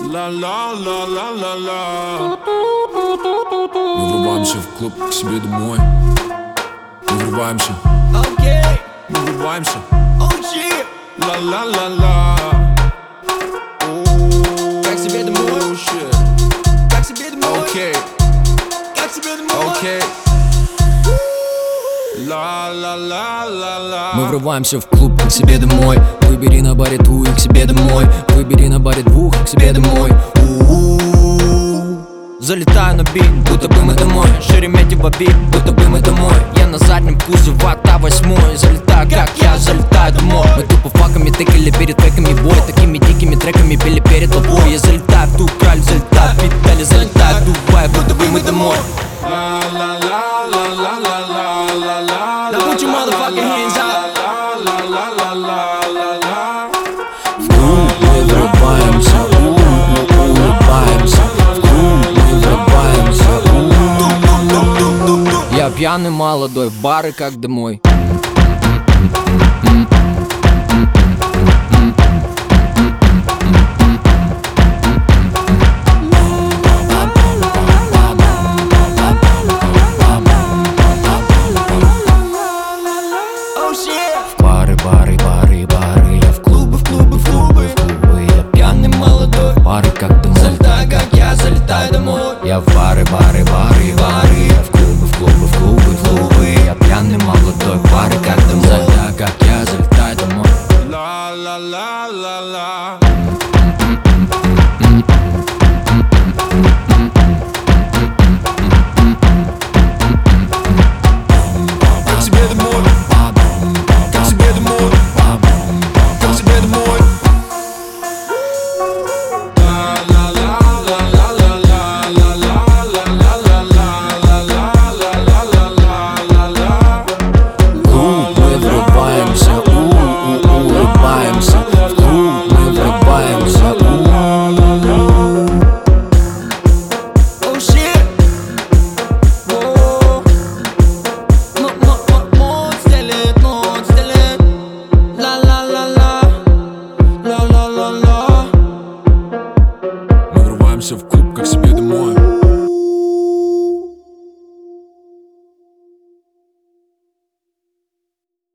Ла-ла-ла-ла-ла-ла. Мы врубаемся в клуб к себе домой. Мы врубаемся. Мы врубаемся. Ла-ла-ла-ла. Как себе домой? Как себе домой? Окей. Как себе домой? Окей. Ла-ла-ла-ла-ла. Мы врываемся в клуб к себе домой. Выбери на баре двух к себе домой. Выбери на баре двух к себе домой. Залетаю на бит, будто бы мы домой. Шереметьево бит, будто бы мы домой. Я на заднем кузове АТА-8. Залетаю, как я залетаю домой. Мы тупо факами тыкали перед треками бой. Такими дикими треками пели перед толпой. Я залетаю в ту краль, залетаю в Петали, залетаю в Дубай, будто бы мы домой. Ла-ла-ла-ла-ла-ла-ла-ла. Now put your motherfucking hands up. В клуб мы врубаемся, улыбаемся. В клуб мы врубаемся. Я пьяный молодой, в бары как домой. Бары, я в клубы, я пьяный молодой, в бары как домой. Залетаю, как я залетаю домой. Я в бары, я в клубы, я пьяный молодой, в бары как домой. Залетаю, как я залетаю домой. Ла-ла-ла-ла-ла.